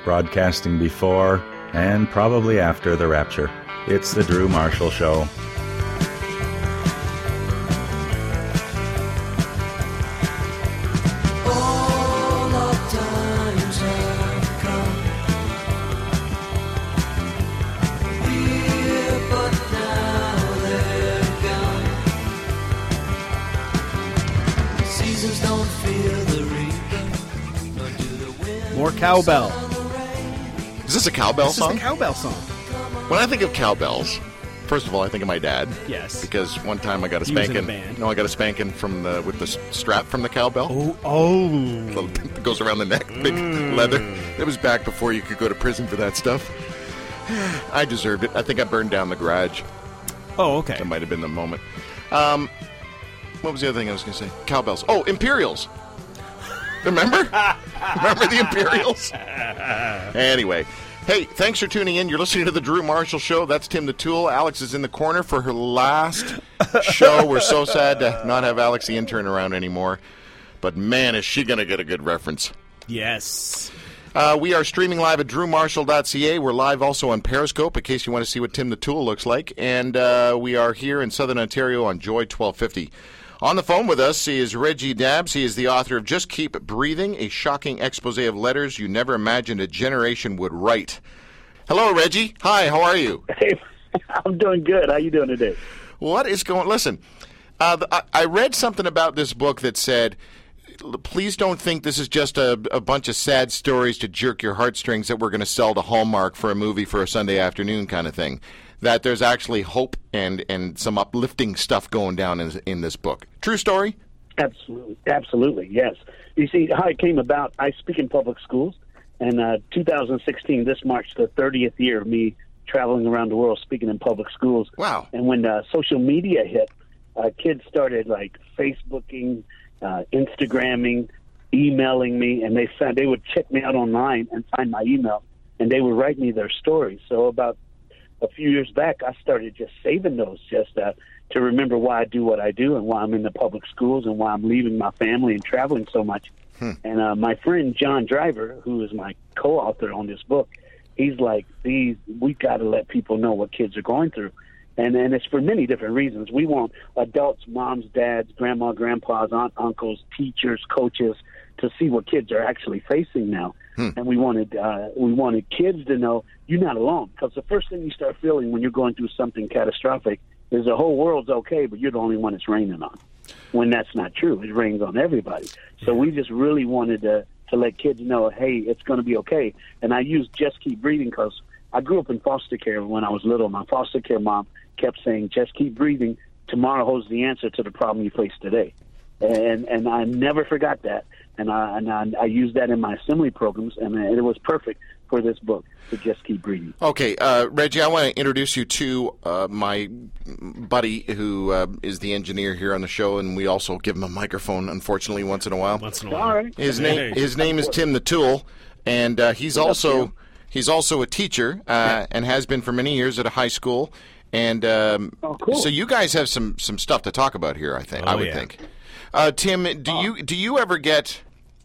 broadcasting before and probably after the rapture. It's the Drew Marshall Show. More cowbell. Is this a cowbell song? This is a cowbell song. When I think of cowbells, first of all, I think of my dad. Yes. Because one time I got a He was in spanking. a band. No, I got a spanking with the strap from the cowbell. Oh. That goes around the neck, big leather. It was back before you could go to prison for that stuff. I deserved it. I think I burned down the garage. Oh, okay. That might have been the moment. What was the other thing I was going to say? Cowbells. Oh, Imperials. Remember? Remember the Imperials? Anyway. Hey, thanks for tuning in. You're listening to The Drew Marshall Show. That's Tim the Tool. Alex is in the corner for her last show. We're so sad to not have Alex the intern around anymore. But, man, is she going to get a good reference. Yes. We are streaming live at drewmarshall.ca. We're live also on Periscope in case you want to see what Tim the Tool looks like. And we are here in Southern Ontario on Joy 1250. On the phone with us is Reggie Dabbs. He is the author of Just Keep Breathing, a shocking expose of letters you never imagined a generation would write. Hello, Reggie. Hi, how are you? Hey, I'm doing good. How you doing today? What is going... Listen, I read something about this book that said, please don't think this is just a bunch of sad stories to jerk your heartstrings that we're going to sell to Hallmark for a movie for a Sunday afternoon kind of thing. That there's actually hope and some uplifting stuff going down in this book. True story? Absolutely, yes. You see, how it came about, I speak in public schools, and 2016, this marks the 30th year of me traveling around the world speaking in public schools. Wow. And when social media hit, kids started, like, Facebooking, Instagramming, emailing me, and they would check me out online and find my email, and they would write me their stories. So about a few years back, I started just saving those just to remember why I do what I do and why I'm in the public schools and why I'm leaving my family and traveling so much. And my friend John Driver, who is my co-author on this book, he's like, we got to let people know what kids are going through. And it's for many different reasons. We want adults, moms, dads, grandma, grandpas, aunt, uncles, teachers, coaches to see what kids are actually facing now. And we wanted kids to know you're not alone. Because the first thing you start feeling when you're going through something catastrophic is the whole world's okay, but you're the only one it's raining on. When that's not true. It rains on everybody. So we just really wanted to let kids know, hey, it's going to be okay. And I used Just Keep Breathing because I grew up in foster care when I was little. My foster care mom kept saying, just keep breathing. Tomorrow holds the answer to the problem you face today. And I never forgot that. And I used that in my assembly programs, and it was perfect for this book, to Just Keep Breathing. Okay, Reggie, I want to introduce you to my buddy who is the engineer here on the show, and we also give him a microphone, unfortunately, once in a while. All right. His name is Tim the Tool, and he's also a teacher and has been for many years at a high school. And cool. So you guys have some stuff to talk about here, I would think. Tim, do you ever get?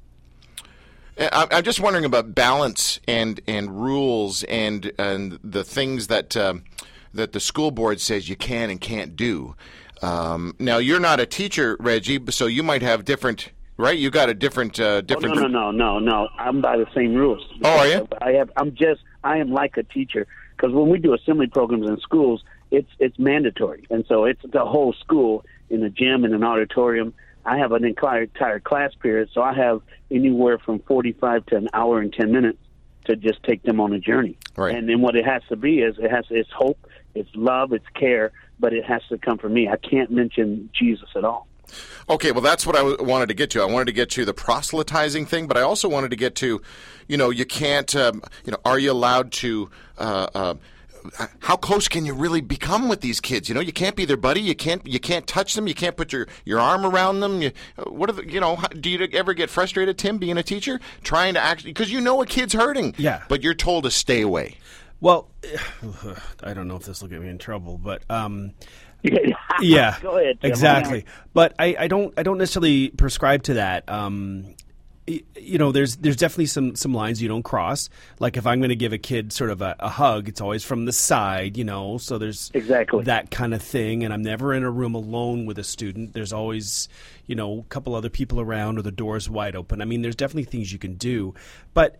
I'm just wondering about balance and rules and the things that the school board says you can and can't do. Now you're not a teacher, Reggie, so you might have different. Right, you got a different. No. I'm by the same rules. Oh, are you? I am like a teacher because when we do assembly programs in schools, it's mandatory, and so it's the whole school in a gym in an auditorium. I have an entire class period, so I have anywhere from 45 to an hour and 10 minutes to just take them on a journey. Right. And then what it has to be is it's hope, it's love, it's care, but it has to come from me. I can't mention Jesus at all. Okay, well, that's what I wanted to get to. I wanted to get to the proselytizing thing, but I also wanted to get to, you can't, are you allowed to, how close can you really become with these kids? You can't be their buddy. You can't touch them. You can't put your arm around them. Do you ever get frustrated, Tim, being a teacher, trying to actually, because a kid's hurting, but you're told to stay away. Well, I don't know if this will get me in trouble, but yeah, go ahead, Tim. Exactly. But I don't necessarily prescribe to that. there's definitely some lines you don't cross. Like if I'm going to give a kid sort of a hug, it's always from the side, so there's Exactly. that kind of thing. And I'm never in a room alone with a student. There's always, a couple other people around or the door's wide open. I mean, there's definitely things you can do. But,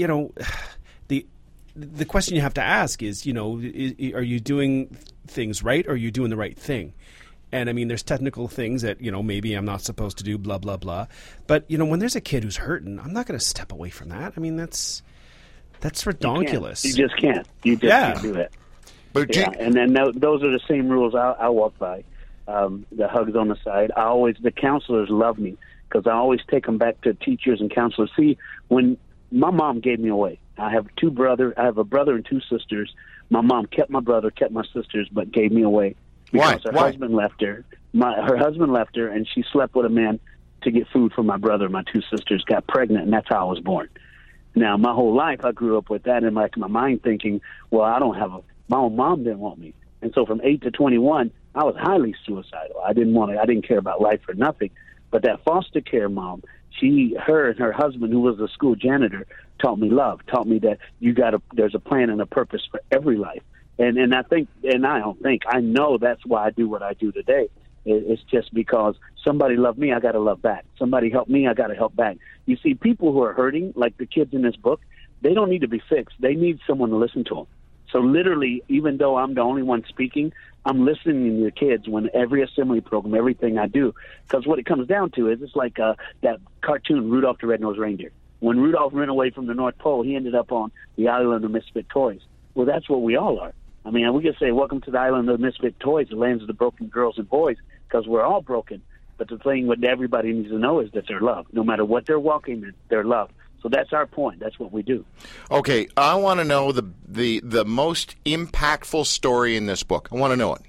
the question you have to ask is, are you doing things right or are you doing the right thing? And I mean, there's technical things that, maybe I'm not supposed to do, blah, blah, blah. But, when there's a kid who's hurting, I'm not going to step away from that. I mean, that's redonkulous. You just can't. You just can't do it. But and then those are the same rules I walk by. The hugs on the side. The counselors love me because I always take them back to teachers and counselors. See, when my mom gave me away, I have a brother and two sisters. My mom kept my brother, kept my sisters, but gave me away. Because her husband left her. Her husband left her, and she slept with a man to get food for my brother. My two sisters got pregnant, and that's how I was born. Now, my whole life, I grew up with that in my mind thinking, well, my own mom didn't want me. And so from 8 to 21, I was highly suicidal. I didn't care about life or nothing. But that foster care mom, her and her husband, who was a school janitor, taught me love, taught me that there's a plan and a purpose for every life. And I know that's why I do what I do today. It's just because somebody loved me, I got to love back. Somebody helped me, I got to help back. You see, people who are hurting, like the kids in this book, they don't need to be fixed. They need someone to listen to them. So literally, even though I'm the only one speaking, I'm listening to the kids when every assembly program, everything I do. Because what it comes down to is it's like that cartoon, Rudolph the Red-Nosed Reindeer. When Rudolph ran away from the North Pole, he ended up on the island of misfit toys. Well, that's what we all are. I mean, we could say, welcome to the island of misfit toys, the lands of the broken girls and boys, because we're all broken. But the thing what everybody needs to know is that they're loved. No matter what they're walking in, they're loved. So that's our point. That's what we do. Okay, I want to know the most impactful story in this book. I want to know it.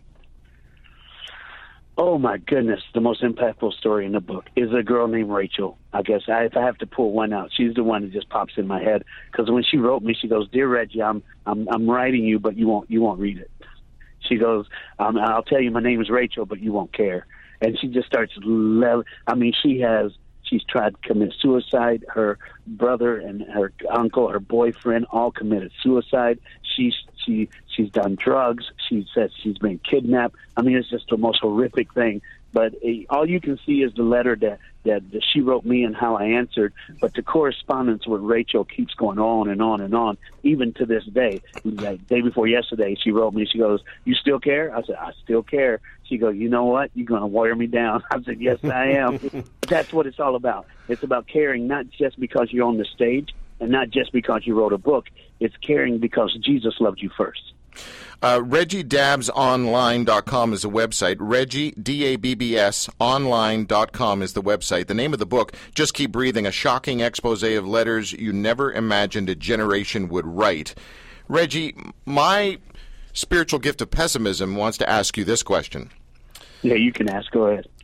Oh, my goodness. The most impactful story in the book is a girl named Rachel. I guess if I have to pull one out, she's the one that just pops in my head. Because when she wrote me, she goes, "Dear Reggie, I'm writing you, but you won't read it." She goes, "I'll tell you my name is Rachel, but you won't care." And she just starts. She's tried to commit suicide. Her brother and her uncle, her boyfriend, all committed suicide. She's done drugs. She says she's been kidnapped. I mean, it's just the most horrific thing. But all you can see is the letter that she wrote me and how I answered. But the correspondence with Rachel keeps going on and on and on, even to this day. Like day before yesterday, she wrote me. She goes, "You still care?" I said, "I still care." She goes, "You know what? You're going to wear me down." I said, "Yes, I am." That's what it's all about. It's about caring, not just because you're on the stage and not just because you wrote a book. It's caring because Jesus loved you first. ReggieDabbsOnline.com is the website. Reggie, DABBS, online.com is the website. The name of the book, Just Keep Breathing, a shocking expose of letters you never imagined a generation would write. Reggie, my spiritual gift of pessimism wants to ask you this question. Yeah, you can ask. Go ahead.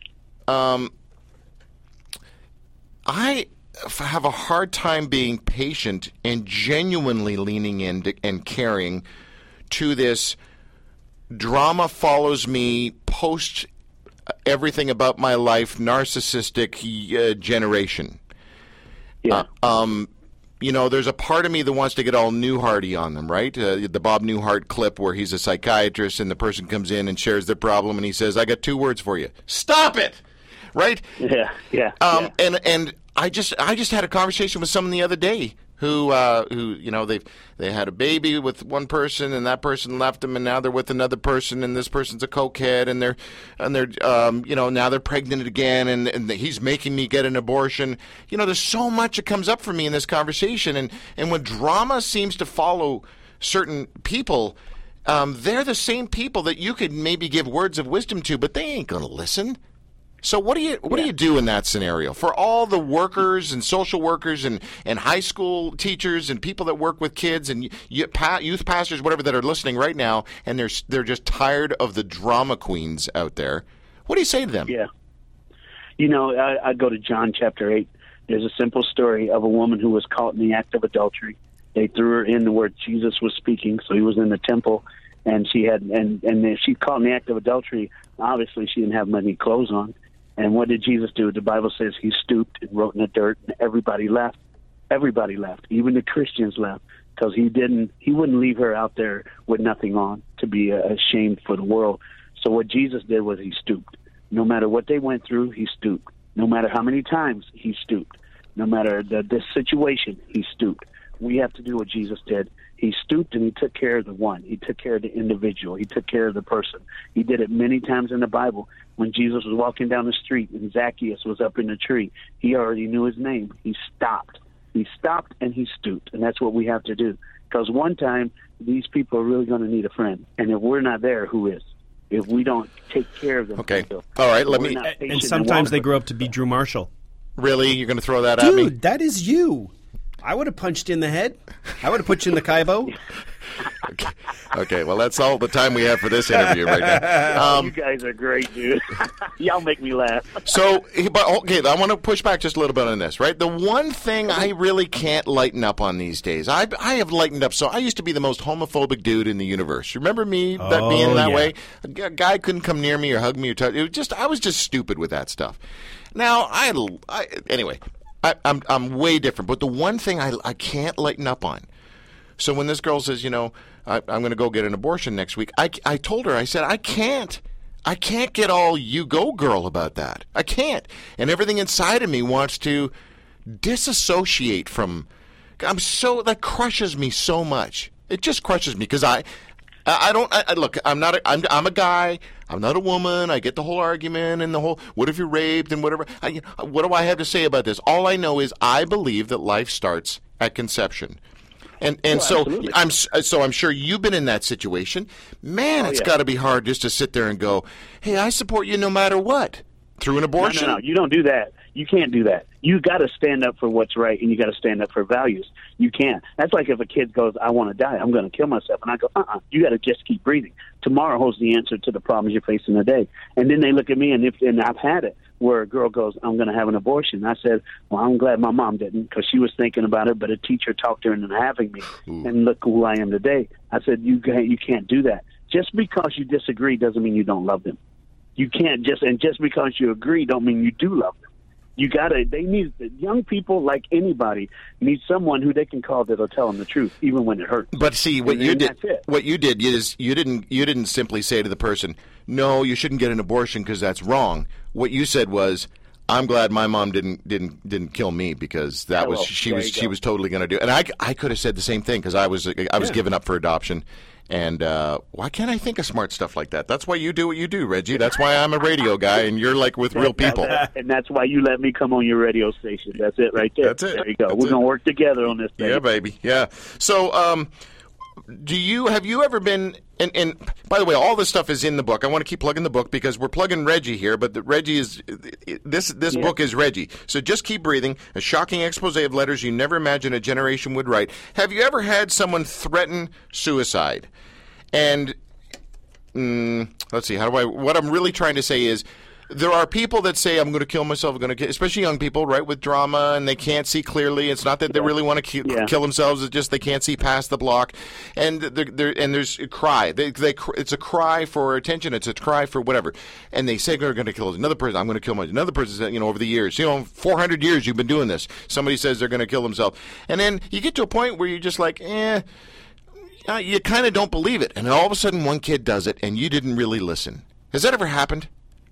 I have a hard time being patient and genuinely leaning in and caring to this drama follows me, post everything about my life, narcissistic generation. Yeah. There's a part of me that wants to get all Newharty on them, right? The Bob Newhart clip where he's a psychiatrist and the person comes in and shares their problem and he says, "I got 2 words for you. Stop it!" Right? Yeah. And I just had a conversation with someone the other day who they had a baby with one person and that person left them and now they're with another person and this person's a cokehead and they're now they're pregnant again and he's making me get an abortion. There's so much that comes up for me in this conversation and when drama seems to follow certain people, they're the same people that you could maybe give words of wisdom to, but they ain't going to listen. So what do you do in that scenario for all the workers and social workers and high school teachers and people that work with kids and youth pastors, whatever, that are listening right now, and they're just tired of the drama queens out there? What do you say to them? Yeah. I go to John chapter 8. There's a simple story of a woman who was caught in the act of adultery. They threw her in where Jesus was speaking, so he was in the temple, and she caught in the act of adultery. Obviously, she didn't have many clothes on. And what did Jesus do? The Bible says he stooped and wrote in the dirt, and everybody left. Everybody left. Even the Christians left, because he wouldn't leave her out there with nothing on to be ashamed for the world. So what Jesus did was he stooped. No matter what they went through, he stooped. No matter how many times, he stooped. No matter this situation, he stooped. We have to do what Jesus did. He stooped and he took care of the one. He took care of the individual. He took care of the person. He did it many times in the Bible. When Jesus was walking down the street and Zacchaeus was up in the tree, he already knew his name. He stopped. He stopped and he stooped. And that's what we have to do. Because one time, these people are really going to need a friend. And if we're not there, who is? If we don't take care of them. Okay. All right. And sometimes they grow up to be Drew Marshall. Really? You're going to throw that at me? Dude, that is you. I would have punched you in the head. I would have put you in the Kaibo. Okay, well, that's all the time we have for this interview right now. You guys are great, dude. Y'all make me laugh. I want to push back just a little bit on this, right? The one thing I really can't lighten up on these days, I have lightened up. So I used to be the most homophobic dude in the universe. Remember me being that way? A guy couldn't come near me or hug me or touch. I was just stupid with that stuff. Now, anyway, I'm way different. But the one thing I can't lighten up on. So when this girl says, I'm going to go get an abortion next week, I told her, I said, I can't get all you go girl about that. I can't. And everything inside of me wants to disassociate from. That crushes me so much. It just crushes me because look, I'm a guy. I'm not a woman. I get the whole argument and the whole, what if you're raped and whatever. What do I have to say about this? All I know is I believe that life starts at conception. So I'm sure you've been in that situation. Man, it's got to be hard just to sit there and go, hey, I support you no matter what. Through an abortion? No, you don't do that. You can't do that. You got to stand up for what's right, and you got to stand up for values. You can't. That's like if a kid goes, I want to die, I'm going to kill myself. And I go, you got to just keep breathing. Tomorrow holds the answer to the problems you're facing today. And then they look at me, and I've had it, where a girl goes, I'm going to have an abortion. I said, well, I'm glad my mom didn't, because she was thinking about it, but a teacher talked her into having me. Ooh. And look who I am today. I said, you can't do that. Just because you disagree doesn't mean you don't love them. You can't just because you agree don't mean you do love them. Young people, like anybody, need someone who they can call that'll tell them the truth, even when it hurts. But see, what you did is you didn't simply say to the person, no, you shouldn't get an abortion because that's wrong. What you said was, I'm glad my mom didn't kill me, because she was totally going to do it. And I could have said the same thing, because I was given up for adoption. And why can't I think of smart stuff like that? That's why you do what you do, Reggie. That's why I'm a radio guy, and you're like with real people. And that's why you let me come on your radio station. That's it right there. That's it. There you go. We're going to work together on this, baby. Yeah, baby. Yeah. So have you ever been, and by the way, all this stuff is in the book. I want to keep plugging the book because we're plugging Reggie here, but Reggie is, this book is Reggie. So just keep breathing. A shocking expose of letters you never imagined a generation would write. Have you ever had someone threaten suicide? And let's see, what I'm really trying to say is, there are people that say, I'm going to kill myself, especially young people, right, with drama, and they can't see clearly. It's not that they really want to kill themselves. It's just they can't see past the block. And there's a cry. It's a cry for attention. It's a cry for whatever. And they say they're going to kill another person. I'm going to kill myself. Another person says, over the years, 400 years you've been doing this. Somebody says they're going to kill themselves. And then you get to a point where you're just like, you kind of don't believe it. And then all of a sudden one kid does it, and you didn't really listen. Has that ever happened?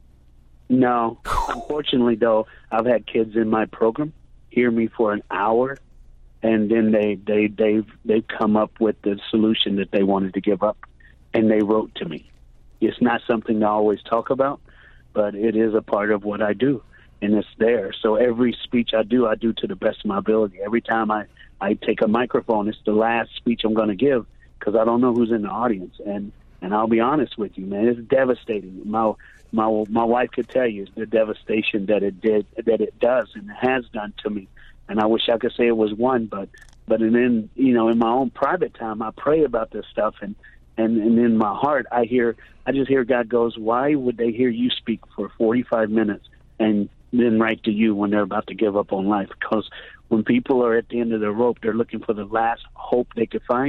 No. Unfortunately, though, I've had kids in my program hear me for an hour, and then they've come up with the solution that they wanted to give up, and they wrote to me. It's not something I always talk about, but it is a part of what I do, and it's there. So every speech I do to the best of my ability. Every time I take a microphone, it's the last speech I'm going to give, because I don't know who's in the audience. And I'll be honest with you, man, it's devastating. My wife could tell you the devastation that it does and has done to me. And I wish I could say it was one, but then, in my own private time, I pray about this stuff, and in my heart, I just hear God goes, why would they hear you speak for 45 minutes and then write to you when they're about to give up on life? Because when people are at the end of their rope, they're looking for the last hope they could find.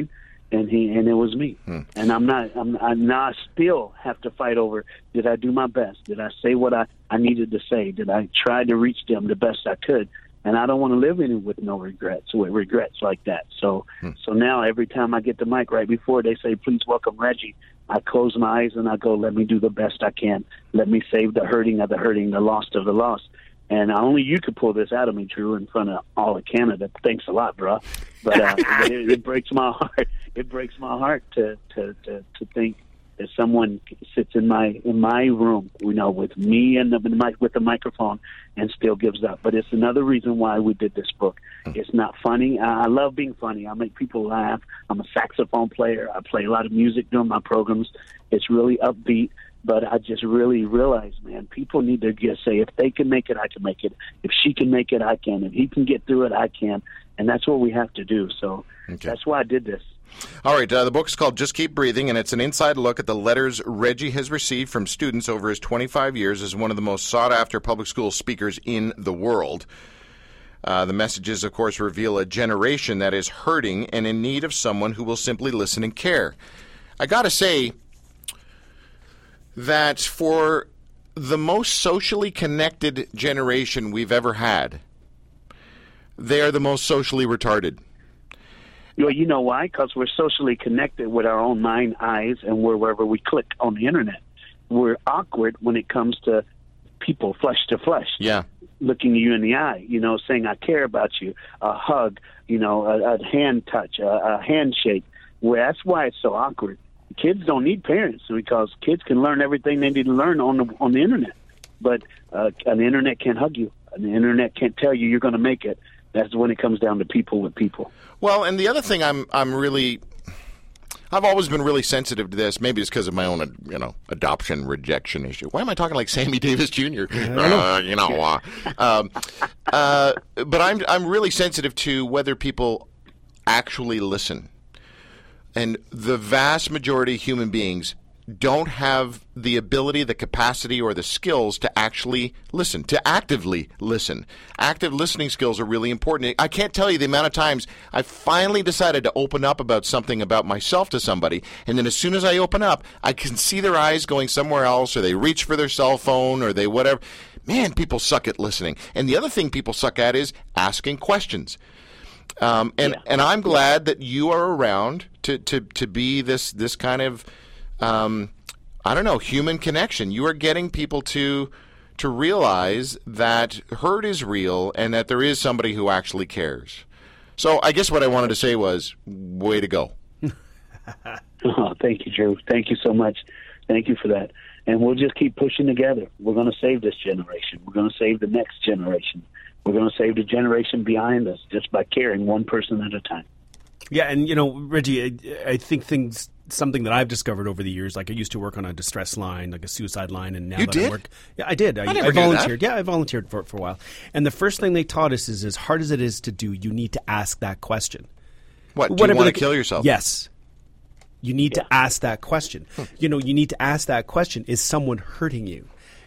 and it was me. And I still have to fight over, did I do my best? Did I say what I needed to say? Did I try to reach them the best I could? And I don't want to live in it with no regrets, with regrets like that. So now every time I get the mic, right before they say, please welcome Reggie, I close my eyes and I go, let me do the best I can. Let me save the hurting of the hurting, the lost of the lost. And only you could pull this out of me, Drew, in front of all of Canada. Thanks a lot, bro. But it breaks my heart. It breaks my heart to think that someone sits in my room, with me and with the microphone, and still gives up. But it's another reason why we did this book. It's not funny. I love being funny. I make people laugh. I'm a saxophone player. I play a lot of music during my programs. It's really upbeat. But I just really realized, man, people need to just say, if they can make it, I can make it. If she can make it, I can. If he can get through it, I can. And that's what we have to do. So That's why I did this. All right, the book is called Just Keep Breathing, and it's an inside look at the letters Reggie has received from students over his 25 years as one of the most sought-after public school speakers in the world. The messages, of course, reveal a generation that is hurting and in need of someone who will simply listen and care. I got to say that for the most socially connected generation we've ever had, they are the most socially retarded. Well, you know why? Because we're socially connected with our own mind, eyes, and wherever we click on the internet. We're awkward when it comes to people flesh to flesh. Yeah. Looking you in the eye, saying I care about you, a hug, a hand touch, a handshake. Well, that's why it's so awkward. Kids don't need parents because kids can learn everything they need to learn on the internet. But an internet can't hug you. An internet can't tell you you're going to make it. That's when it comes down to people with people. Well, and the other thing I've always been really sensitive to this. Maybe it's because of my own, adoption rejection issue. Why am I talking like Sammy Davis Jr.? But I'm really sensitive to whether people actually listen. And the vast majority of human beings don't have the ability, the capacity, or the skills to actually listen, to actively listen. Active listening skills are really important. I can't tell you the amount of times I finally decided to open up about something about myself to somebody, and then as soon as I open up, I can see their eyes going somewhere else, or they reach for their cell phone, or they whatever. Man, people suck at listening. And the other thing people suck at is asking questions. And I'm glad that you are around to be this kind of human connection. You are getting people to realize that hurt is real and that there is somebody who actually cares. So I guess what I wanted to say was, way to go. Oh, thank you, Drew. Thank you so much. Thank you for that. And we'll just keep pushing together. We're going to save this generation. We're going to save the next generation. We're going to save the generation behind us just by caring one person at a time. Yeah, and, Reggie, I think something that I've discovered over the years, like I used to work on a distress line, like a suicide line, and now you that did? I work... Yeah, I did. I volunteered. Yeah, I volunteered for a while. And the first thing they taught us is, as hard as it is to do, you need to ask that question. What, do you want to kill yourself? Yes. You need to ask that question. You need to ask that question, is someone hurting you?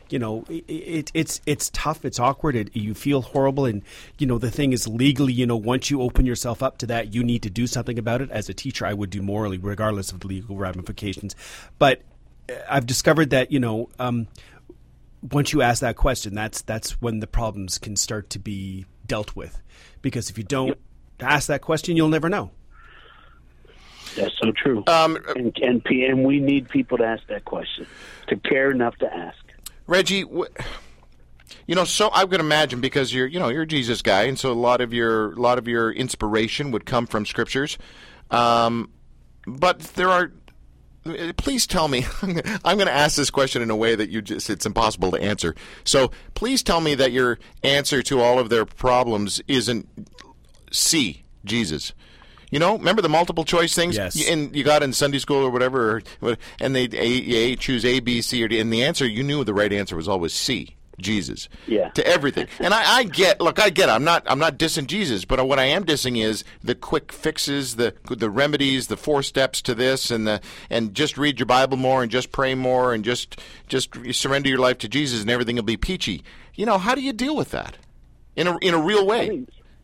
It's tough. It's awkward. You feel horrible. And, the thing is legally, once you open yourself up to that, you need to do something about it. As a teacher, I would do morally, regardless of the legal ramifications. But I've discovered that, once you ask that question, that's when the problems can start to be dealt with. Because if you don't ask that question, you'll never know. That's so true. And we need people to ask that question, to care enough to ask. Reggie, so I would imagine, because you're a Jesus guy, and so a lot of your inspiration would come from scriptures. But there are. Please tell me. I'm going to ask this question in a way that it's impossible to answer. So please tell me that your answer to all of their problems isn't C, Jesus. Remember the multiple choice things? Yes. And you got in Sunday school or whatever, and they choose A, B, C, or D, and the answer, you knew the right answer was always C, Jesus. Yeah. To everything. And I get it. I'm not dissing Jesus, but what I am dissing is the quick fixes, the remedies, the 4 steps to this, and just read your Bible more, and just pray more, and just surrender your life to Jesus, and everything will be peachy. How do you deal with that in a real way?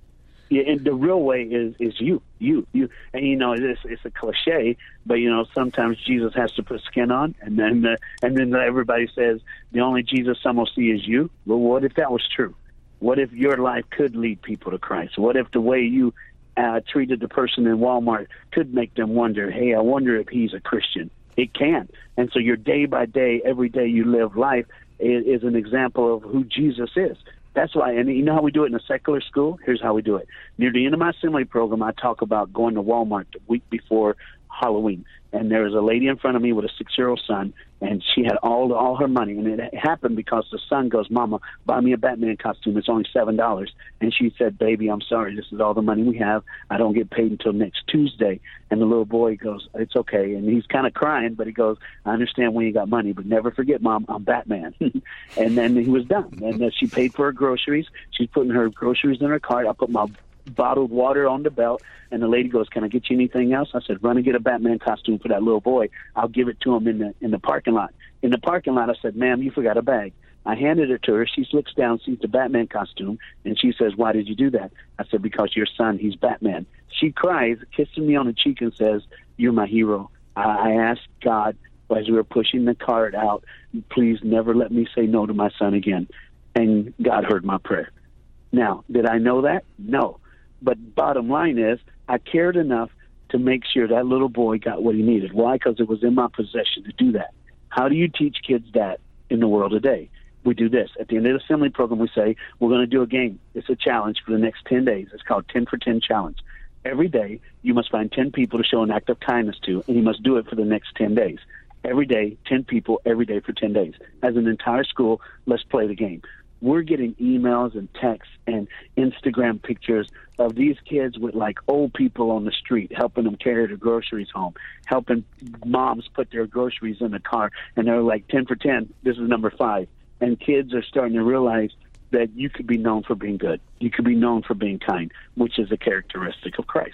Yeah, and the real way is you. And you know, it's a cliche, but you know, sometimes Jesus has to put skin on, and then everybody says the only Jesus some will see is you. Well, what if that was true? What if your life could lead people to Christ? What if the way you treated the person in Walmart could make them wonder, hey, I wonder if he's a Christian? It can. And so your day by day, every day you live life is an example of who Jesus is. That's why, and you know how we do it in a secular school? Here's how we do it. Near the end of my assembly program, I talk about going to Walmart the week before Halloween. And there was a lady in front of me with a 6-year-old son, and she had all her money. And it happened because the son goes, Mama, buy me a Batman costume. It's only $7. And she said, baby, I'm sorry. This is all the money we have. I don't get paid until next Tuesday. And the little boy goes, it's okay. And he's kind of crying, but he goes, I understand when you got money, but never forget, Mom, I'm Batman. And then he was done. And she paid for her groceries. She's putting her groceries in her cart. I put my bottled water on the belt, and the lady goes, can I get you anything else? I said, run and get a Batman costume for that little boy. I'll give it to him in the parking lot. In the parking lot, I said, ma'am, you forgot a bag. I handed it to her. She looks down, sees the Batman costume, and she says, why did you do that? I said, because your son, he's Batman. She cries, kisses me on the cheek, and says, you're my hero. I asked God as we were pushing the cart out, please never let me say no to my son again. And God heard my prayer. Now, did I know that? No. But bottom line is, I cared enough to make sure that little boy got what he needed. Why? Because it was in my possession to do that. How do you teach kids that in the world today? We do this. At the end of the assembly program, we say, we're going to do a game. It's a challenge for the next 10 days. It's called 10 for 10 challenge. Every day, you must find 10 people to show an act of kindness to, and you must do it for the next 10 days. Every day, 10 people, every day for 10 days. As an entire school, let's play the game. We're getting emails and texts and Instagram pictures of these kids with like old people on the street, helping them carry their groceries home, helping moms put their groceries in the car, and they're like 10 for 10. This is number 5. And kids are starting to realize that you could be known for being good. You could be known for being kind, which is a characteristic of Christ.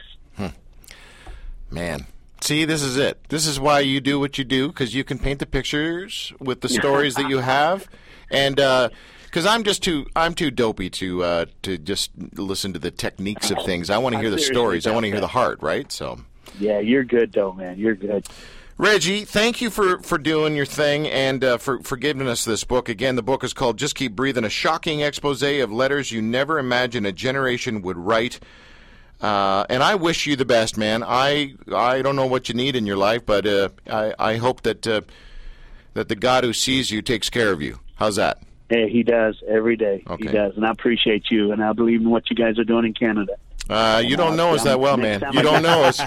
Man. See, this is it. This is why you do what you do, because you can paint the pictures with the stories that you have. And because I'm too dopey to just listen to the techniques of things. I want to hear the stories. I want to hear the heart, right? So. Yeah, you're good, though, man. You're good. Reggie, thank you for doing your thing and for giving us this book. Again, the book is called Just Keep Breathing, a shocking expose of letters you never imagined a generation would write. And I wish you the best, man. I don't know what you need in your life, but I hope that the God who sees you takes care of you. How's that? Hey, he does every day. Okay. He does, and I appreciate you, and I believe in what you guys are doing in Canada. You don't know us that well, man. You don't know us.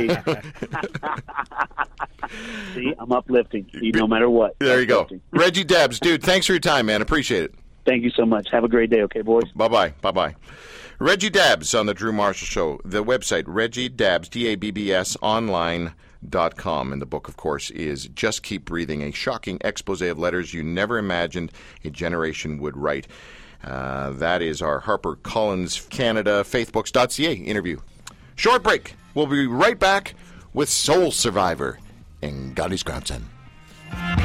See, I'm uplifting, no matter what. There you go. Reggie Dabbs, dude, thanks for your time, man. Appreciate it. Thank you so much. Have a great day, okay, boys? Bye-bye. Bye-bye. Reggie Dabbs on the Drew Marshall Show. The website, Reggie Dabbs, DABBS, online.com. And the book, of course, is Just Keep Breathing, a shocking expose of letters you never imagined a generation would write. That is our HarperCollins Canada faithbooks.ca interview. Short break. We'll be right back with Soul Survivor and Godly's Grandson.